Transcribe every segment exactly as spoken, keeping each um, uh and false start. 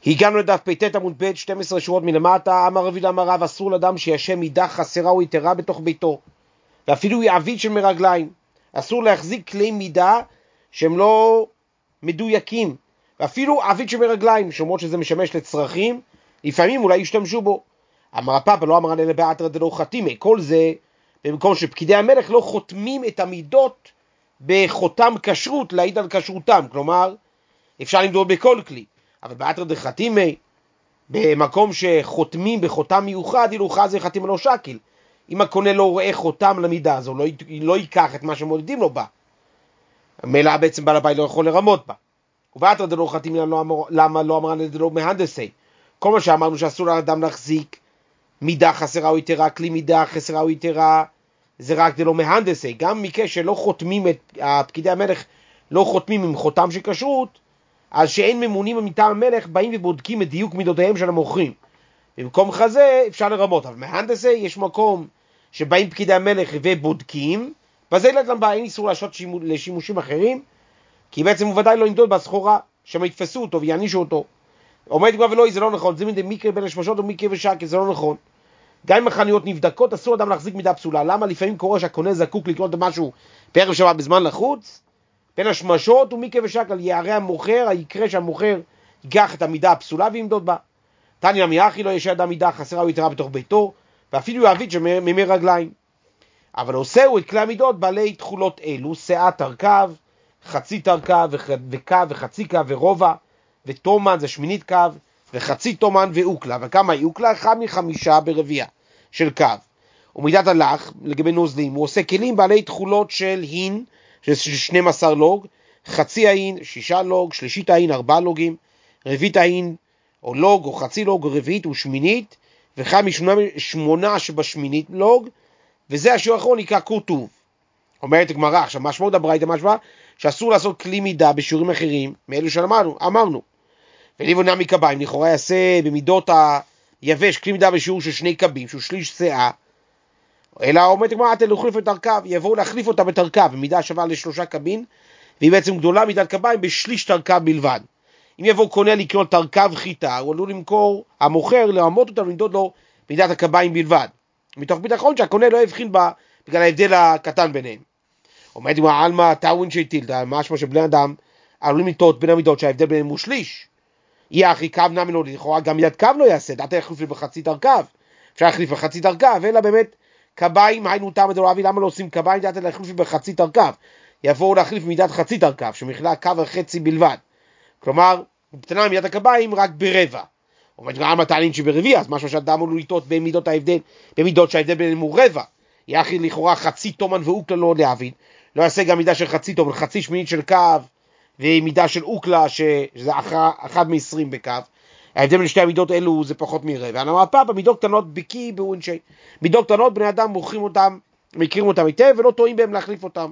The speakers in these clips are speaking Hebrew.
הגענו לדף פ"ט עמוד ב' שתים עשרה שורות מלמטה. אמר רבי אמר רב, אסור לאדם שישם מידה חסרה או יתרה בתוך ביתו, ואפילו יעביד של מרגליים. אסור להחזיק כלי מידה שהם לא מדויקים, ואפילו עביד של מרגליים, שאומרות שזה משמש לצרכים, לפעמים אולי ישתמשו בו. אמר הפאפה לא אמר אלא באתרא דלא חתימי, כל זה במקום שפקידי המלך לא חותמים את המידות בחותם כשרות להעיד על כשרותם, כלומר אפשר למדוד בכל כלי, אבל באתרא דחתימי, במקום שחותמים בחותם מיוחד, אילו חזי חתים לא שקיל. אם הקונה לא רואה חותם למידה הזו, לא, לא ייקח את מה שמודדים לו בה, מילא בעצם בעל הבית לא יכול לרמות בה. ובאתרא דלא חתימי למה לא אמר לדלא מהנדסי, כל מה שאמרנו שאסור לאדם להחזיק מידה חסרה או יתרה, כלי מידה חסרה או יתרה, זה רק דלא מהנדסי. גם מקרה שלא חותמים, את פקידי המלך לא חותמים עם חותם של כשרות, אז שאין ממונים מטעם המלך באים ובודקים את דיוק מידותיהם של המוכרים. במקום חזה אפשר לרמות, אבל מהנדסי יש מקום שבאים פקידי המלך ובודקים, וזה למה אין איסור לעשות שימוש, לשימושים אחרים, כי בעצם הוא ודאי לא ימדוד בסחורה, שהם יתפסו אותו ויענישו אותו. עומד כבר ולא, זה לא נכון, זה מדי מקרה בין השמשות ומקרה ושקל, זה לא נכון. גם אם החנויות נבדקות, אסור אדם להחזיק מידה פסולה. למה? לפעמים קורה שהקונה זקוק לקנות משהו בערב שבת בזמן לחוץ, בין השמשות ומקרה ושקל, יערי המוכר, היקרה שהמוכר ייקח את המידה הפסולה וימדוד בה. תניא מיחי לא ישאיר אדם מידה חסרה או יתרה בתוך ביתו, ואפילו יעביד שממי רגליים. אבל עושהו את כלי המידות בעלי תכולות אלו, שאה תרכב, חצי תרכב וקו וחצי קו ורובע, ותומן זה שמינית קו, וחצי תומן ואוקלה. וכמה היא אוקלה? אחד מחמישה ברביעה של קו. ומידת הלך, לגבי נוזלים, הוא עושה כלים בעלי תכולות של הין, של שנים עשר לוג, חצי ההין, שישה לוג, שלישית ההין, ארבעה לוגים, רביעית ההין, או לוג, או חצי לוג, או רביעית, ושמינית, ואחד משמונה שבשמינית לוג, וזה השיעור האחרון נקרא כורטוב. אומרת הגמרא, עכשיו משמעות הברייתא משמע, שאסור לעשות כלי מידה בשיעורים אחרים, מאלו שאמרנו, אמרנו. וליבונה מקביים, לכאורה יעשה במידות היבש כלי מידה בשיעור של שני קבים, שהוא שליש שאה, אלא אומרת הגמרא, אתם להחליף את הרכב, יבואו להחליף אותה בתרכב, במידה שווה לשלושה קבין, והיא בעצם גדולה מידת קביים בשליש תרכב בלבד. אם יבוא קונה לקנות תרכב חיטה, הוא עלול למכור, המוכר, לעמוד אותה ולמדוד לו מידת הקביים בלבד. מתוך ביטחון שהקונה לא יבחין בה, בגלל ההבדל הקטן ביניהם. אומרת הגמרא, עלמא טאוין שייטיל, משמע שבני אדם עלולים לטעות בין המידות שההבדל ביניהם הוא שליש. יהיה אחי קו נמי לא, לכאורה גם מידת קו לא יעשה, דעת להחליף בחצי תרכב. אפשר להחליף בחצי תרכב, אלא באמת קביים, היינו טעם דרבי, למה לא עושים קביים? דעת להחליף בחצי תרכב. יבואו להחליף מידת חצי תרכב, שמכילה קו וחצי בלבד. כלומר, קטנה מידת הקביים רק ברבע. אומרת גם מתעניין שברביע, אז משהו שאדם עלול לטעות במידות ההבדל, במידות שההבדל ביניהם הוא רבע. יהיה אחי לכאורה חצי תומן ואוקלה לא להבין. לא יעשה גם מידה של חצי תומן, חצי שמינית של קו, ומידה של אוקלה, שזה אחד מ-עשרים בקו. ההבדל בין שתי המידות אלו זה פחות מרבע. אני אומר פעם, במידות קטנות בקי באונשי. מידות קטנות בני אדם מוכרים אותם, מכירים אותם היטב, ולא טועים בהם להחליף אותם.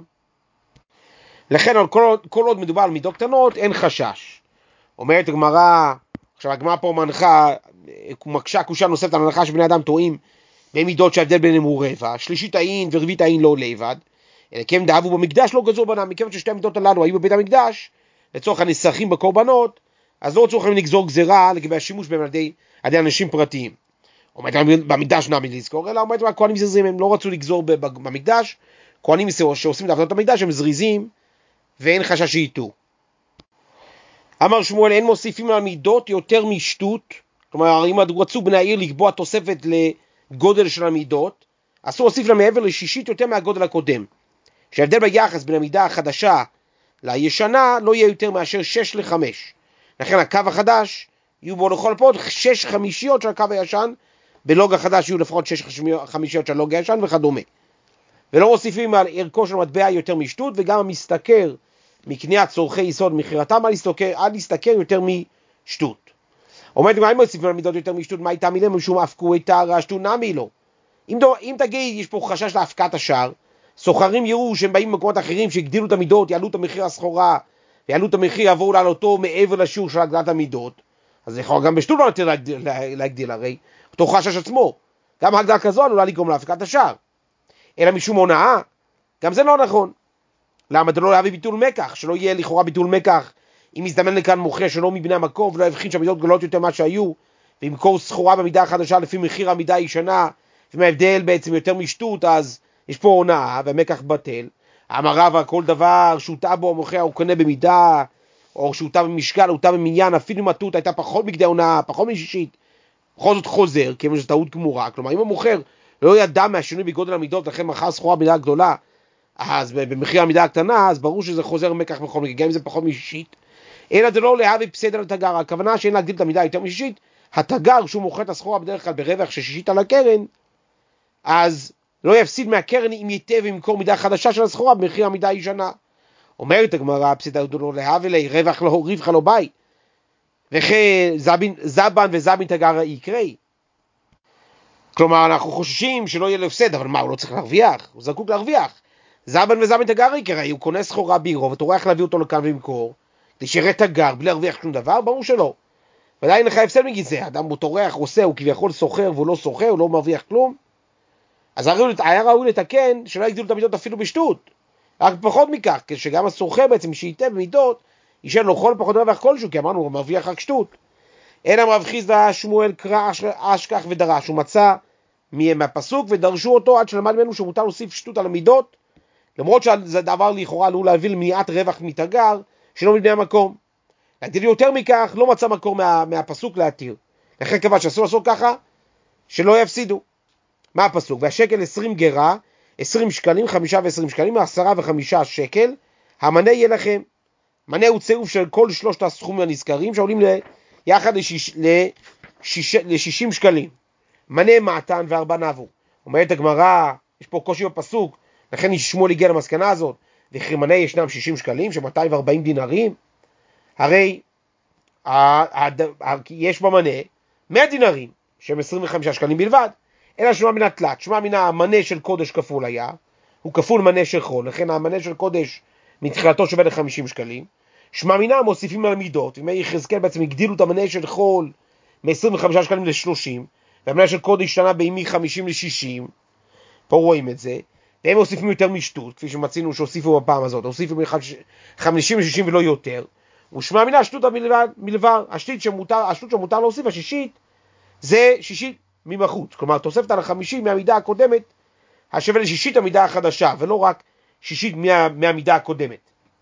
לכן, כל, כל עוד מדובר על מידות קטנות, אין חשש. אומרת הגמרא, עכשיו הגמרא פה מנחה, מקשה קושה נוספת על הנחה שבני אדם טועים במידות שההבדל ביניהם הוא רבע, שלישית העין ורביעית העין לא לבד, אלא כי הם דאבו במקדש לא גזור בנם, מכיוון ששתי המידות הללו היו בבית המקדש, לצורך הנסחים בקורבנות, אז לא צריכים לגזור גזירה לגבי השימוש בהם על ידי, על ידי אנשים פרטיים. אומרת במקדש נמי לזכור, אלא אומרת הכהנים זריזים, הם לא רצו לגזור במקדש, כהנים שעושים את עבודת המקדש הם זריזים, ואין חשש שיטו. אמר שמואל, אין מוסיפים על מידות יותר משטות, כלומר, אם רצו בני העיר לקבוע תוספת לגודל של המידות, אסור להוסיף לה מעבר לשישית יותר מהגודל הקודם. שההבדל ביחס בין המידה החדשה לישנה לא יהיה יותר מאשר שש לחמש. לכן הקו החדש יהיו בו לכל הפחות שש חמישיות של הקו הישן, בלוג החדש יהיו לפחות שש חמישיות של הלוג הישן וכדומה. ולא מוסיפים על ערכו של מטבע יותר משטות, וגם המסתכר מקניית צורכי יסוד מחירתם, אל יסתכר יותר משטות. אומרת, מה אם מוסיפים על מידות יותר משטות, מה הייתה מילם משום הפקו את הרשתו נמי לו? אם, אם תגיד, יש פה חשש להפקת השער, סוחרים יראו שהם באים במקומות אחרים שהגדילו את המידות, יעלו את המחיר הסחורה, ויעלו את המחיר, יבואו לעלותו מעבר לשיעור של הגדלת המידות, אז יכול גם בשטות לא נתן להגדיל, להגדיל הרי, אותו חשש עצמו. גם הגדלה כזו עלולה לגרום להפקת השער. אלא משום הונאה, גם זה לא נכון. למה? זה לא להביא ביטול מקח, שלא יהיה לכאורה ביטול מקח, אם יזדמן לכאן מוכר שלא מבני המקום ולא יבחין שהמידות גדולות יותר מה שהיו, וימכור סחורה במידה החדשה לפי מחיר המידה הישנה, ומההבדל בעצם יותר משטות, אז יש פה הונאה והמקח בטל. אמר רבא, כל דבר שהוטעה בו המוכר הוא קונה במידה, או שהוטעה במשקל, הוטעה במניין, אפילו אם התות הייתה פחות מכדי הונאה, פחות משישית, בכל זאת חוזר, כיוון שזו טעות גמורה. כלומר, אם המוכר לא ידע מהשינוי בגודל המידות, לכן מכר סחורה במידה גדולה, אז במחיר המידה הקטנה, אז ברור שזה חוזר מקח בכל מקרה, גם אם זה פחות משישית. אלא זה לא להביא פסד על התגר, הכוונה שאין להגדיל את המידה יותר משישית, התגר שהוא מוכר את הסחורה בדרך כלל ברווח של שישית על הקרן, אז לא יפסיד מהקרן אם ייתן וימכור מידה חדשה של הסחורה במחיר המידה הישנה. אומרת הגמרא, פסד לא להביא לי, רווח לא, רווח לא ביי, וכי זבן וזבין תגר יקרי. כלומר, אנחנו חוששים שלא יהיה לו הפסד, אבל מה, הוא לא צריך להרוויח? הוא זקוק להרוויח. זבן וזבין תגר יקרי, הוא קונה סחורה בירו, וטורח להביא אותו לכאן וימכור, להישאר תגר בלי להרוויח שום דבר, ברור שלא. ודאי אין לך הפסד מגיד זה, אדם הוא טורח, הוא עושה, הוא כביכול סוחר והוא לא סוחר, הוא לא מרוויח כלום. אז היה ראוי לתקן שלא יגדילו את המידות אפילו בשטות. רק פחות מכך, כשגם הסוחר בעצם שייתן במידות, יישאר לו כל פחות רווח כלשהו, כי אמרנו, הוא מרוויח רק שטות. אין רב חיסדא שמואל קרא אשכח ודרש, הוא מצא מהפסוק ודרשו אותו עד שלמד ממנו שמותר להוסיף שטות על המידות, למרות שזה דבר לכאורה עלול להביא למניעת רווח מתגר שלא מבני המקום. להגדיל יותר מכך, לא מצא מקור מה, מהפסוק להתיר. לכן קבע שאסור לעשות ככה, שלא יפסידו. מה הפסוק? והשקל עשרים גרה, עשרים שקלים, חמישה ועשרים שקלים, עשרה וחמישה שקל, המנה יהיה לכם. מנה הוא צירוף של כל שלושת הסכומים הנזכרים, שעולים יחד לשיש, לשיש, לשישים שקלים. מנה מעתן וארבע נבו. אומרת הגמרא, יש פה קושי בפסוק, לכן שמואל הגיע למסקנה הזאת, וכי מנה ישנם שישים שקלים, ש-מאתיים וארבעים דינרים, הרי יש במנה מאה דינרים, שהם עשרים וחמישה שקלים בלבד, אלא שמע מן התלת, שמע מן המנה של קודש כפול היה, הוא כפול מנה של חול, לכן המנה של קודש מתחילתו שווה ל-חמישים שקלים, שמע מינה מוסיפים על המידות, ומי יחזקאל בעצם הגדילו את המנה של חול מ-עשרים וחמישה שקלים ל-שלושים, והמנה של קודש השתנה בימי חמישים ל-שישים, פה רואים את זה, והם מוסיפים יותר משטות, כפי שמצינו שהוסיפו בפעם הזאת, הוסיפו מ-חמישים ל-שישים ולא יותר, ושמע מינה השטות המלבד, מלבר, השטות שמותר, השטות שמותר להוסיף, השישית, זה שישית ממחוץ, כלומר תוספת על החמישים מהמידה הקודמת, השווה לשישית המידה החדשה, ולא רק שישית מה, מהמידה הקודמת.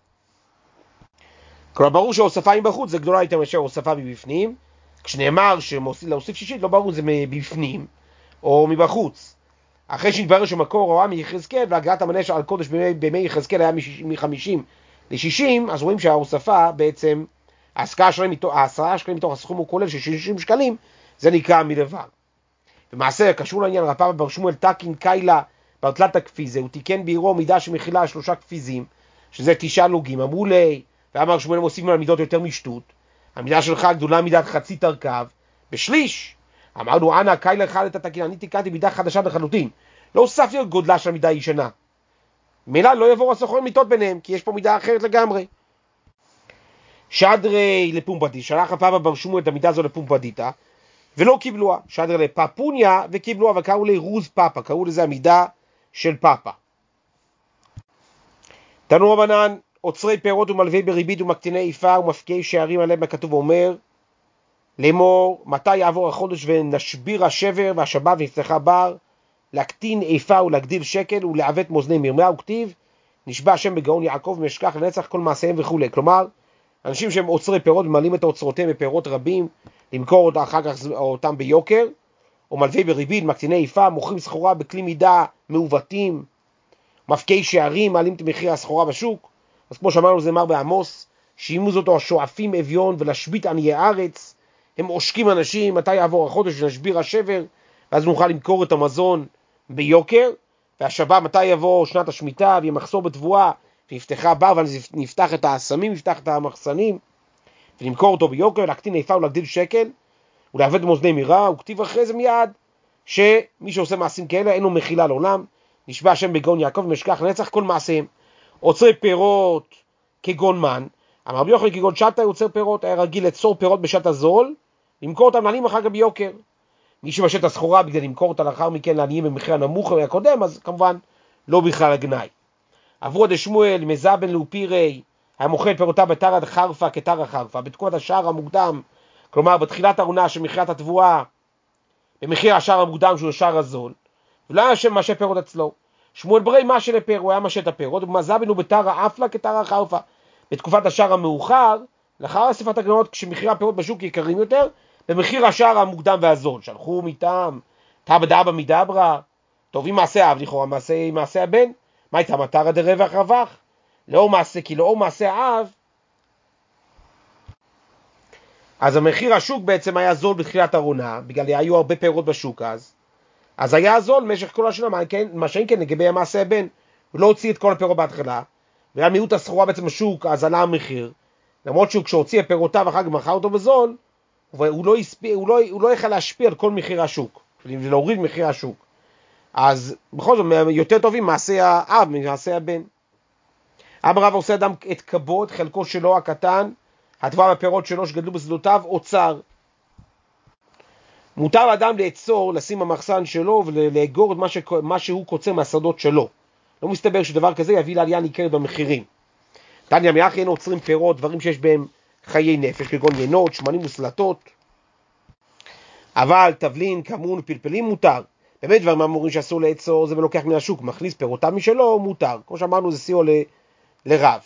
כלומר ברור שההוספה מבחוץ זה גדולה יותר מאשר ההוספה מבפנים, כשנאמר שלהוסיף שישית לא ברור זה מבפנים או מבחוץ. אחרי שהתברר שמקור הוראה מיחזקאל והגעת המנה על קודש בימי, בימי יחזקאל היה מ-חמישים ל-שישים, אז רואים שההוספה בעצם, העשרה שקלים מתוך, העשרה שקלים מתוך הסכום הוא כולל של שישים שקלים, זה נקרא מלבר. במעשה, קשור לעניין, רב פאפא בר שמואל תקין קיילה ברטלת הכפיזה, הוא תיקן בעירו מידה שמכילה שלושה כפיזים, שזה תשעה לוגים, אמרו לי, ואמר שמואל מוסיפים על מידות יותר משטות, המידה שלך גדולה מידת חצי תרכב, בשליש, אמרנו, אנא, קיילה אחד את התקין, אני תיקנתי מידה חדשה לחלוטין, לא הוספתי על גודלה של המידה הישנה, מילה לא יבואו הסוחרים מיתות ביניהם, כי יש פה מידה אחרת לגמרי. שדרי לפומפדי, שלח רב פאפא בר שמואל את המידה הזו לפומפדיתא, ולא קיבלוה, שדרי לפפוניה וקיבלוה, וקראו לי רוז פאפא, קראו לזה המידה של פאפא. תנו רבנן, עוצרי פירות ומלווי בריבית ומקטיני איפה ומפקיעי שערים עליהם, מה כתוב ואומר, לאמור, מתי יעבור החודש ונשביר השבר והשבה ונפתחה בר, להקטין איפה ולהגדיל שקל ולעוות מאזני מרמה, וכתיב, נשבע השם בגאון יעקב ומשכח לנצח כל מעשיהם וכו'. כלומר, אנשים שהם עוצרי פירות ממלאים את האוצרותיהם בפירות רבים, למכור אותם אחר כך אותם ביוקר, או מלווי בריבית, מקטיני איפה, מוכרים סחורה בכלי מידה מעוותים, מפקיעי שערים, מעלים את מחיר הסחורה בשוק. אז כמו שאמרנו זה אמר בעמוס, שימו זאת השואפים אביון ולהשבית עניי הארץ, הם עושקים אנשים, מתי יעבור החודש ונשביר השבר, ואז נוכל למכור את המזון ביוקר, והשבה מתי יבוא שנת השמיטה, ויהיה מחסור בתבואה, ונפתחה בר, ונפתח את האסמים, נפתח את המחסנים, ולמכור אותו ביוקר, להקטין איפה ולהגדיל שקל, ולעבד מאזני מרע, וכתיב אחרי זה מיד, שמי שעושה מעשים כאלה אין לו מחילה לעולם, נשבע השם בגאון יעקב ומשכח לנצח כל מעשיהם. עוצרי פירות כגון מן, אמר רבי יוחנן כגון שטה יוצר פירות, היה רגיל לצור פירות בשעת הזול, למכור אותם לעניים אחר כך ביוקר. מי שמשת את הסחורה בגלל למכור אותה לאחר מכן לעניים במחיר הנמוך מהקודם, אז כמובן לא בכלל הגנאי. עברו עד שמואל, מזבן לאופירי, היה מוכר את פירותיו בתר החרפה כתר החרפה, בתקופת השער המוקדם, כלומר בתחילת העונה של מכירת התבואה, במחיר השער המוקדם שהוא השער הזול, ולא היה שם משה פירות אצלו. שמואל ברי משה לפר, הוא היה משה את הפירות, ומזה בינו בתר האפלה כתר החרפה. בתקופת השער המאוחר, לאחר אספת הגרנות, כשמחירי הפירות בשוק יקרים יותר, במחיר השער המוקדם והזול, שלחו מטעם, תבא דאבא מדברה, טובים מעשה אב, לכאורה מעשה, מעשה הבן, מה הייתה מטרה דרווח רווח? לאור מעשה, כי לאור מעשה האב, אז המחיר השוק בעצם היה זול בתחילת העונה, בגלל היו הרבה פירות בשוק אז, אז היה זול במשך כל השנה, מה, כן, מה שאין כן לגבי המעשה הבן, הוא לא הוציא את כל הפירות בהתחלה, והיה מיעוט הסחורה בעצם בשוק, אז עלה המחיר, למרות שהוא כשהוציא את פירותיו אחר כך מכר אותו בזול, הוא לא, יספי, הוא, לא, הוא לא יכל להשפיע על כל מחיר השוק, ולהוריד מחיר השוק. אז בכל זאת, יותר טובים מעשה האב ממעשה הבן. אמר רב עושה אדם את קבו, את חלקו שלו הקטן, התבואה והפירות שלו שגדלו בשדותיו, אוצר. מותר לאדם לאצור, לשים במחסן שלו ולאגור את מה, ש... מה שהוא קוצר מהשדות שלו. לא מסתבר שדבר כזה יביא לעלייה ניכרת במחירים. תניא מאחי אין עוצרים פירות, דברים שיש בהם חיי נפש, כגון ינות, שמנים וסלטות. אבל תבלין, כמון, פלפלים מותר. באמת דברים אמורים שאסור לאצור, זה ולוקח מן השוק, מכניס פירותיו משלו, מותר. כמו שאמרנו, זה סיוע ל... לרב.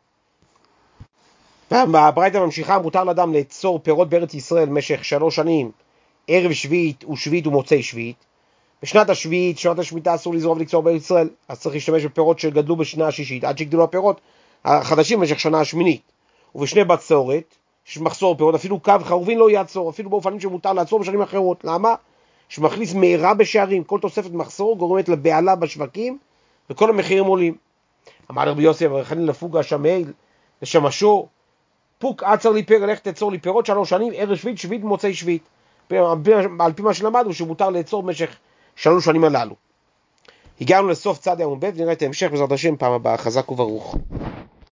והברייתא ממשיכה, מותר לאדם לאצור פירות בארץ ישראל במשך שלוש שנים, ערב שביעית ושביעית ומוצאי שביעית. בשנת השביעית, שנת השמיטה אסור לזרוע ולקצור בארץ ישראל, אז צריך להשתמש בפירות שגדלו בשנה השישית, עד שגדלו הפירות החדשים במשך שנה השמינית. ובשני בצורת, יש מחסור פירות, אפילו קו חרובין לא יעצור, אפילו באופנים שמותר לעצור בשנים אחרות. למה? שמכניס מהרה בשערים, כל תוספת מחסור גורמת לבעלה בשווקים, וכל המחירים עולים. אמר רבי יוסי, ורחני לפוגה שמאל, לשמשו, פוק עצר לי פר, לך תצור לי פירות שלוש שנים, ערב שביעית, שביעית ומוצאי שביעית. על פי מה שלמדנו, שמותר לאצור במשך שלוש שנים הללו. הגענו לסוף צד עמוד ב' ונראה את ההמשך בעזרת השם פעם הבאה. חזק וברוך.